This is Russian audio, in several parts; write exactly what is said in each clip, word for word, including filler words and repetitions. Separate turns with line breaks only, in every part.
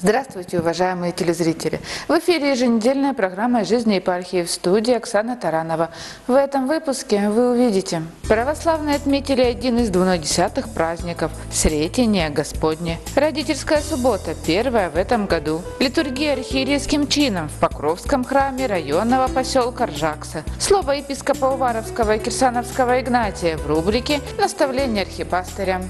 Здравствуйте, уважаемые телезрители! В эфире еженедельная программа «Жизнь епархии», в студии Оксана Таранова. В этом выпуске вы увидите: православные отметили один из двунадесятых праздников – Сретение Господне. Родительская суббота, первая в этом году. Литургия архиерейским чином в Покровском храме районного поселка Ржакса. Слово епископа Уваровского и Кирсановского Игнатия в рубрике «Наставление архипастыря».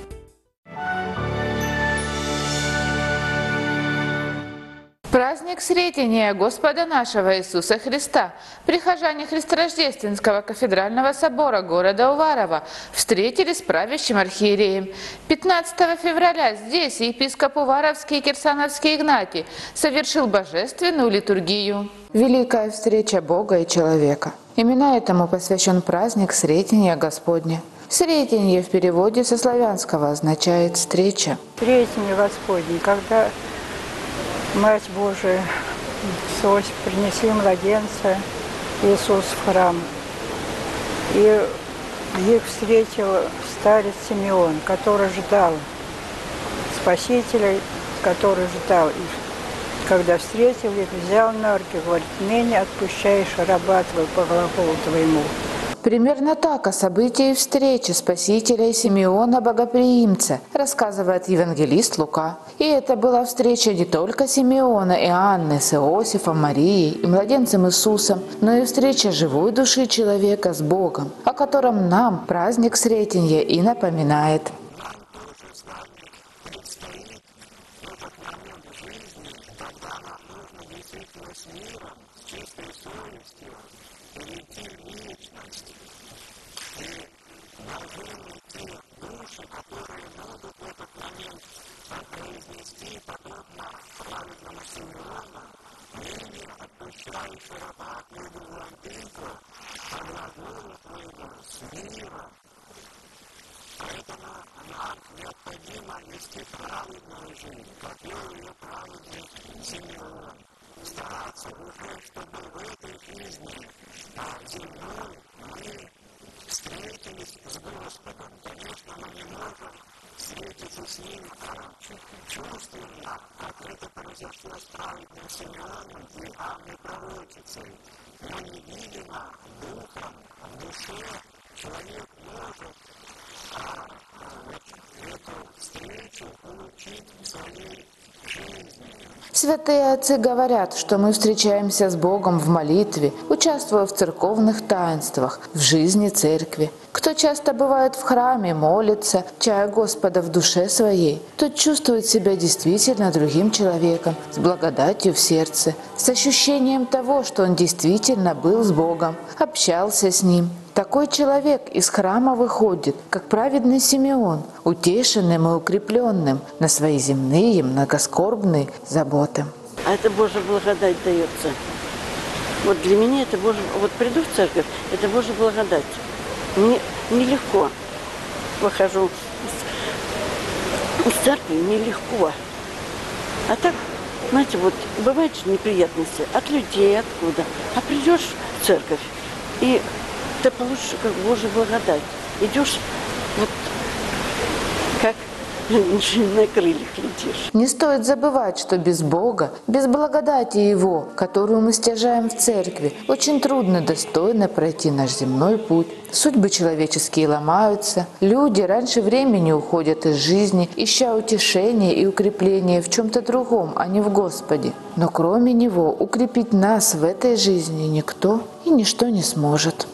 Праздник Сретения Господа нашего Иисуса Христа прихожане Христорождественского кафедрального собора города Уварова встретили с правящим архиереем. пятнадцатого февраля здесь епископ Уваровский и Кирсановский Игнатий совершил божественную литургию. Великая встреча Бога и человека. Именно этому посвящен праздник Сретения Господне. Сретение в переводе со славянского означает «встреча».
Сретение Господне, когда Мать Божия, Иисус, принесли младенца Иисус в храм. И их встретил старец Симеон, который ждал Спасителя, который ждал их. Когда встретил их, взял на руки, говорит: «Ныне отпущаешь раба твою по глаголу твоему».
Примерно так о событии встречи Спасителя и Симеона Богоприимца рассказывает евангелист Лука. И это была встреча не только Симеона и Анны с Иосифом, Марией и младенцем Иисусом, но и встреча живой души человека с Богом, о котором нам праздник Сретения и напоминает. Святые отцы говорят, что мы встречаемся с Богом в молитве, участвуя в церковных таинствах, в жизни церкви. Кто часто бывает в храме, молится, чая Господа в душе своей, тот чувствует себя действительно другим человеком, с благодатью в сердце, с ощущением того, что он действительно был с Богом, общался с Ним. Такой человек из храма выходит, как праведный Симеон, утешенным и укрепленным на свои земные многоскорбные заботы.
А это Божья благодать дается. Вот для меня это Божья... Вот приду в церковь, это Божья благодать. Мне нелегко. Выхожу из церкви, нелегко. А так, знаете, вот бывают же неприятности от людей, откуда. А придешь в церковь, и ты получишь как Божью благодать. Идешь вот как на крыльях летишь.
Не стоит забывать, что без Бога, без благодати Его, которую мы стяжаем в церкви, очень трудно достойно пройти наш земной путь. Судьбы человеческие ломаются, люди раньше времени уходят из жизни, ища утешения и укрепления в чем-то другом, а не в Господе. Но кроме Него укрепить нас в этой жизни никто и ничто не сможет.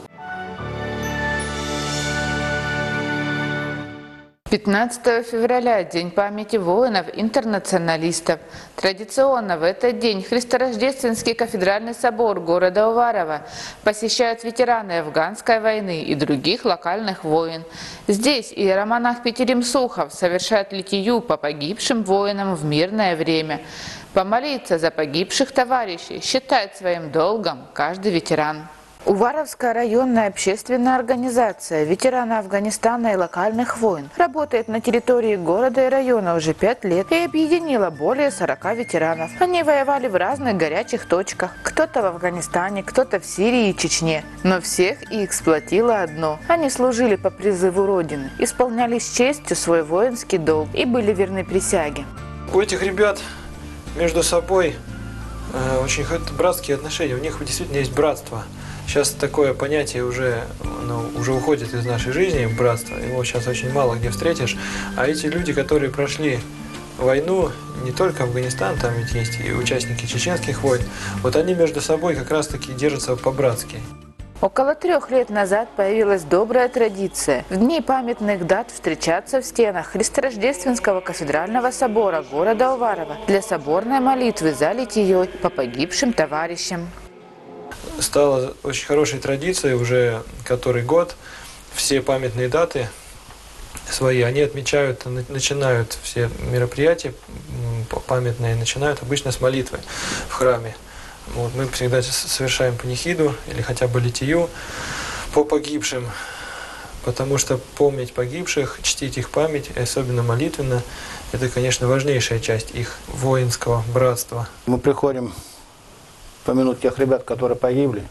пятнадцатого февраля – День памяти воинов-интернационалистов. Традиционно в этот день Христорождественский кафедральный собор города Уварова посещают ветераны Афганской войны и других локальных войн. Здесь иеромонах Петерим Сухов совершает литию по погибшим воинам в мирное время. Помолиться за погибших товарищей считает своим долгом каждый ветеран. Уваровская районная общественная организация «Ветераны Афганистана и локальных войн» работает на территории города и района уже пять лет и объединила более сорока ветеранов. Они воевали в разных горячих точках, кто-то в Афганистане, кто-то в Сирии и Чечне. Но всех их сплотило одно – они служили по призыву Родины, исполняли с честью свой воинский долг и были верны присяге.
У этих ребят между собой э, очень братские отношения, у них действительно есть братство. Сейчас такое понятие уже, ну, уже уходит из нашей жизни, братство, его сейчас очень мало где встретишь. А эти люди, которые прошли войну, не только Афганистан, там ведь есть и участники чеченских войн, вот они между собой как раз-таки держатся по-братски.
Около трех лет назад появилась добрая традиция в дни памятных дат встречаться в стенах Христорождественского кафедрального собора города Уварова для соборной молитвы за литие по погибшим товарищам.
Стала очень хорошей традицией уже который год. Все памятные даты свои, они отмечают, начинают все мероприятия памятные, начинают обычно с молитвы в храме. Вот, мы всегда совершаем панихиду или хотя бы литию по погибшим, потому что помнить погибших, чтить их память, особенно молитвенно, это, конечно, важнейшая часть их воинского братства.
Мы приходим помянуть тех ребят, которые погибли,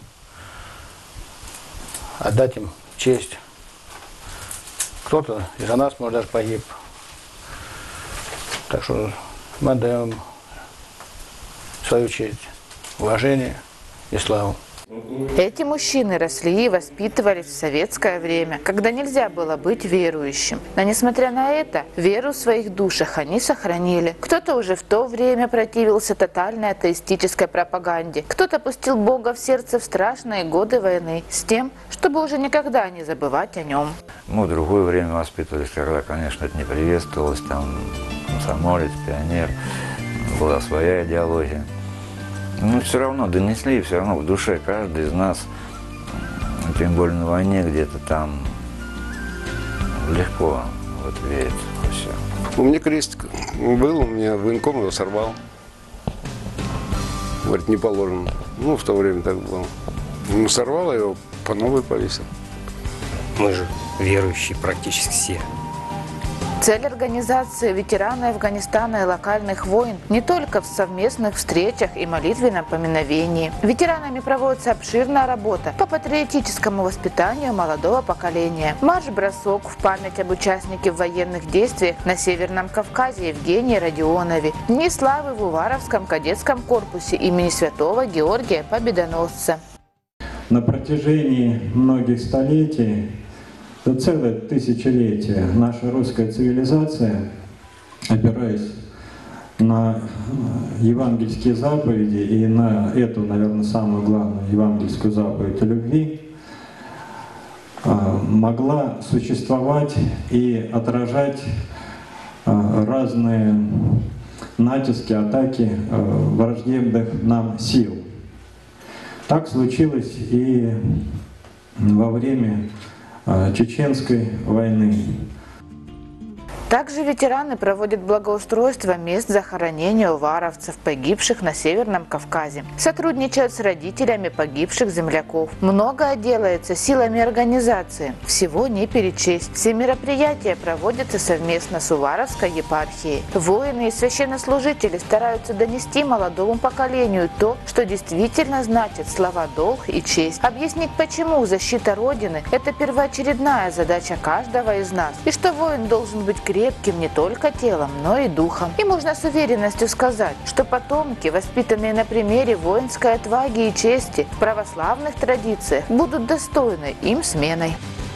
отдать им честь. Кто-то из-за нас, может, даже погиб. Так что мы отдаем свою честь, уважение и славу.
Эти мужчины росли и воспитывались в советское время, когда нельзя было быть верующим. Но несмотря на это, веру в своих душах они сохранили. Кто-то уже в то время противился тотальной атеистической пропаганде, кто-то пустил Бога в сердце в страшные годы войны с тем, чтобы уже никогда не забывать о нем.
Мы в другое время воспитывались, когда, конечно, это не приветствовалось, там комсомолец, пионер, была своя идеология. Но все равно донесли, все равно в душе каждый из нас, тем более на войне, где-то там легко вот верить во все.
У меня крест был, у меня военком его сорвал. Говорит, не положено. Ну, в то время так было. Ну, сорвал его, по новой повесил.
Мы же верующие практически все.
Цель организации ветераны Афганистана и локальных войн не только в совместных встречах и молитвенном поминовении. Ветеранами проводится обширная работа по патриотическому воспитанию молодого поколения. Марш-бросок в память об участнике в военных действиях на Северном Кавказе Евгении Родионове. Дни славы в Уваровском кадетском корпусе имени святого Георгия Победоносца.
На протяжении многих столетий, до целое тысячелетие, наша русская цивилизация, опираясь на евангельские заповеди и на эту, наверное, самую главную евангельскую заповедь о любви, могла существовать и отражать разные натиски, атаки враждебных нам сил. Так случилось и во время Чеченской войны.
Также ветераны проводят благоустройство мест захоронения уваровцев, погибших на Северном Кавказе. Сотрудничают с родителями погибших земляков. Многое делается силами организации. Всего не перечесть. Все мероприятия проводятся совместно с Уваровской епархией. Воины и священнослужители стараются донести молодому поколению то, что действительно значит слова «долг» и «честь». Объяснить, почему защита Родины – это первоочередная задача каждого из нас. И что воин должен быть крепким, крепким не только телом, но и духом. И можно с уверенностью сказать, что потомки, воспитанные на примере воинской отваги и чести в православных традициях, будут достойны им сменой.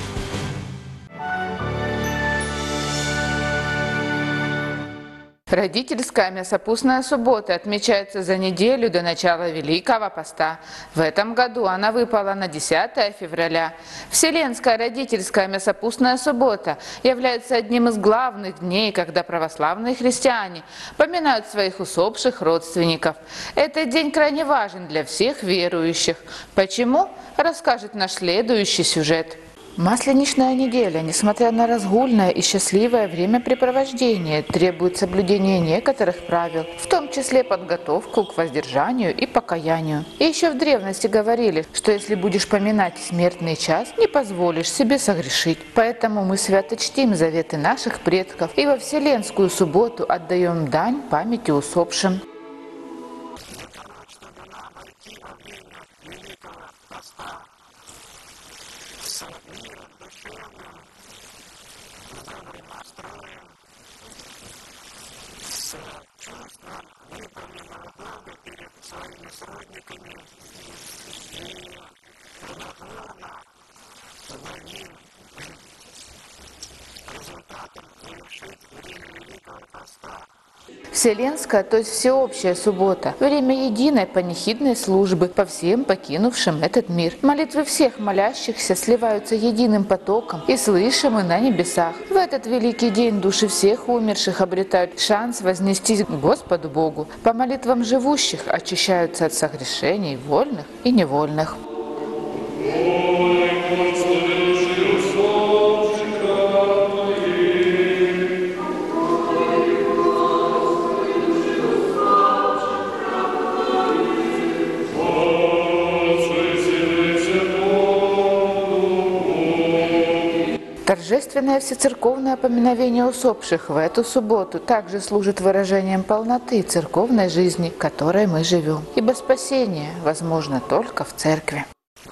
Родительская мясопустная суббота отмечается за неделю до начала Великого Поста. В этом году она выпала на десятое февраля. Вселенская родительская мясопустная суббота является одним из главных дней, когда православные христиане поминают своих усопших родственников. Этот день крайне важен для всех верующих. Почему? Расскажет наш следующий сюжет. Масленичная неделя, несмотря на разгульное и счастливое времяпрепровождение, требует соблюдения некоторых правил, в том числе подготовку к воздержанию и покаянию. И еще в древности говорили, что если будешь поминать смертный час, не позволишь себе согрешить. Поэтому мы свято чтим заветы наших предков и во Вселенскую субботу отдаем дань памяти усопшим.
С чувством
Вселенская, то есть всеобщая суббота, время единой панихидной службы по всем покинувшим этот мир. Молитвы всех молящихся сливаются единым потоком и слышимы на небесах. В этот великий день души всех умерших обретают шанс вознестись к Господу Богу. По молитвам живущих очищаются от согрешений вольных и невольных. Торжественное всецерковное поминовение усопших в эту субботу также служит выражением полноты церковной жизни, в которой мы живем. Ибо спасение возможно только в церкви.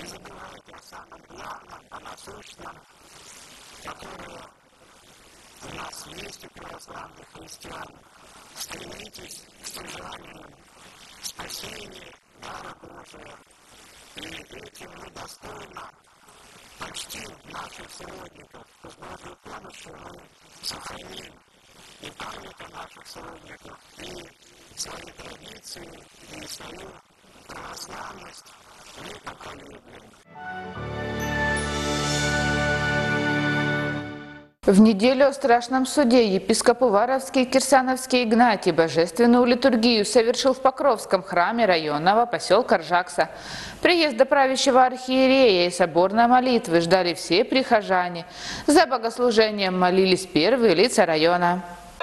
В неделю о страшном суде епископ Уваровский Кирсановский Игнатий божественную литургию совершил в Покровском храме районного поселка Ржакса. Приезда правящего архиерея и соборной молитвы ждали все прихожане. За богослужением молились первые лица района.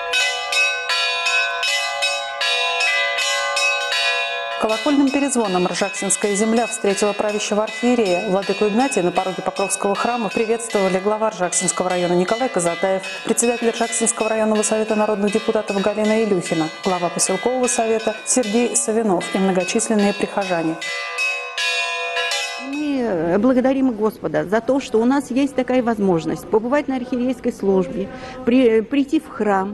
Колокольным перезвоном Ржаксинская земля встретила правящего архиерея. Владыку Игнатия на пороге Покровского храма приветствовали глава Ржаксинского района Николай Казатаев, председатель Ржаксинского районного совета народных депутатов Галина Илюхина, глава поселкового совета Сергей Савинов и многочисленные прихожане.
Мы благодарим Господа за то, что у нас есть такая возможность побывать на архиерейской службе, при, прийти в храм,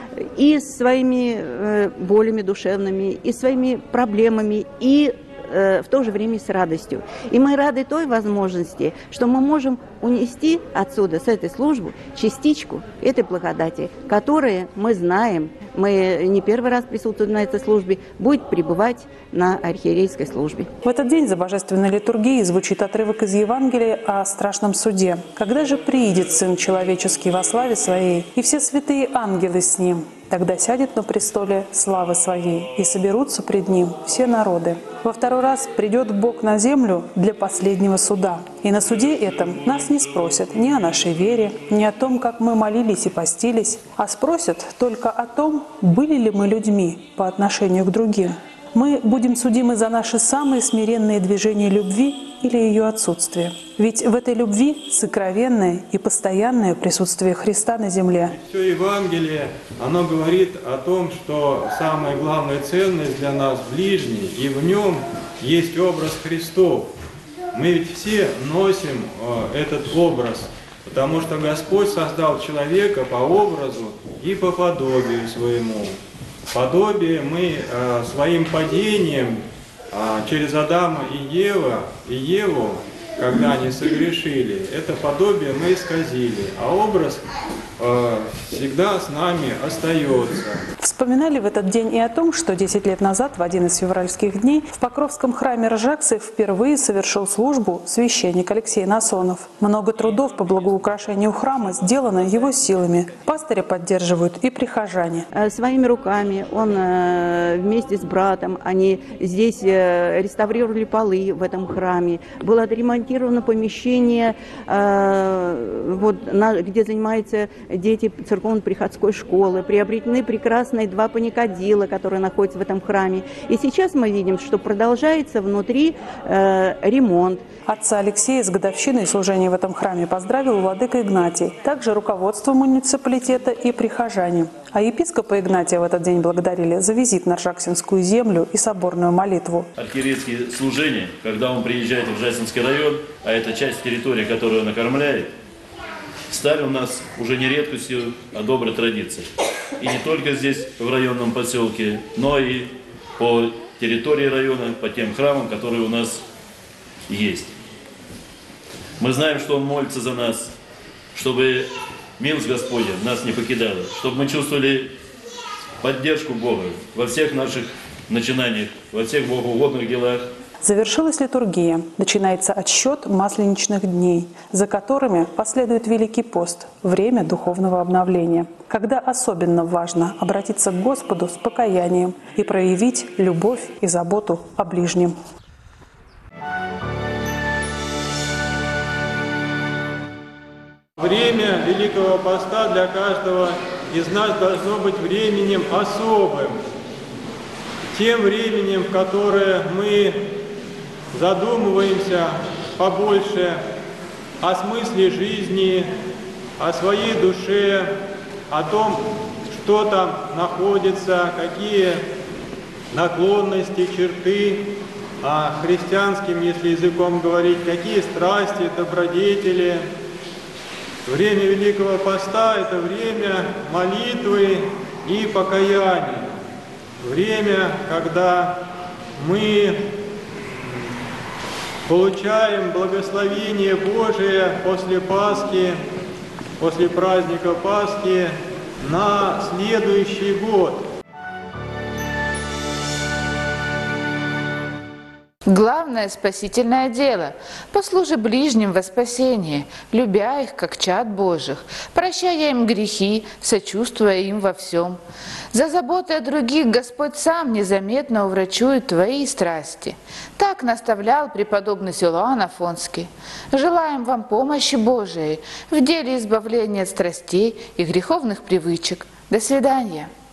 и своими э, болями душевными, и своими проблемами, и э, в то же время с радостью. И мы рады той возможности, что мы можем унести отсюда, с этой службы, частичку этой благодати, которая, мы знаем, мы не первый раз присутствуем на этой службе, будет пребывать на архиерейской службе.
В этот день за божественной литургией звучит отрывок из Евангелия о страшном суде. «Когда же приидет Сын Человеческий во славе Своей, и все святые ангелы с Ним, тогда сядет на престоле славы Своей, и соберутся пред Ним все народы. Во второй раз придет Бог на землю для последнего суда. И на суде этом нас не спросят ни о нашей вере, ни о том, как мы молились и постились, а спросят только о том, были ли мы людьми по отношению к другим. Мы будем судимы за наши самые смиренные движения любви или ее отсутствие. Ведь в этой любви сокровенное и постоянное присутствие Христа на земле».
Все Евангелие, оно говорит о том, что самая главная ценность для нас ближний, и в нем есть образ Христов. Мы ведь все носим этот образ, потому что Господь создал человека по образу и по подобию своему. Подобие мы э, своим падением э, через Адама и Ева, и Еву, когда они согрешили, это подобие мы исказили, а образ э, всегда с нами остается.
Вспоминали в этот день и о том, что десять лет назад, в один из февральских дней, в Покровском храме Ржаксы впервые совершил службу священник Алексей Насонов. Много трудов по благоукрашению храма сделано его силами. Пастыря поддерживают и прихожане.
Своими руками он вместе с братом, они здесь реставрировали полы в этом храме. Было отремонтировано помещение, вот, где занимаются дети церковно-приходской школы. Приобретены прекрасные два паникадила, которые находятся в этом храме. И сейчас мы видим, что продолжается внутри э, ремонт.
Отца Алексея с годовщиной служения в этом храме поздравил владыка Игнатий, также руководство муниципалитета и прихожане. А епископа Игнатия в этот день благодарили за визит на Ржаксинскую землю и соборную молитву.
Архиерейские служения, когда он приезжает в Ржаксинский район, а это часть территории, которую он окормляет, стали у нас уже не редкостью, а доброй традицией. и не только здесь, в районном поселке, но и по территории района, по тем храмам, которые у нас есть. Мы знаем, что Он молится за нас, чтобы милость Господня нас не покидала, чтобы мы чувствовали поддержку Бога во всех наших начинаниях, во всех богоугодных делах.
Завершилась литургия. Начинается отсчет масленичных дней, за которыми последует Великий пост – время духовного обновления, когда особенно важно обратиться к Господу с покаянием и проявить любовь и заботу о ближнем.
Время Великого Поста для каждого из нас должно быть временем особым, тем временем, в которое мы задумываемся побольше о смысле жизни, о своей душе, о том, что там находится, какие наклонности, черты, а христианским, если языком говорить, какие страсти, добродетели. Время Великого Поста – это время молитвы и покаяния. Время, когда мы получаем благословение Божие после Пасхи, после праздника Пасхи на следующий год.
Главное спасительное дело – послужи ближним во спасение, любя их, как чад Божьих, прощая им грехи, сочувствуя им во всем. За заботой о других Господь сам незаметно уврачует твои страсти. Так наставлял преподобный Силуан Афонский. Желаем вам помощи Божией в деле избавления от страстей и греховных привычек. До свидания.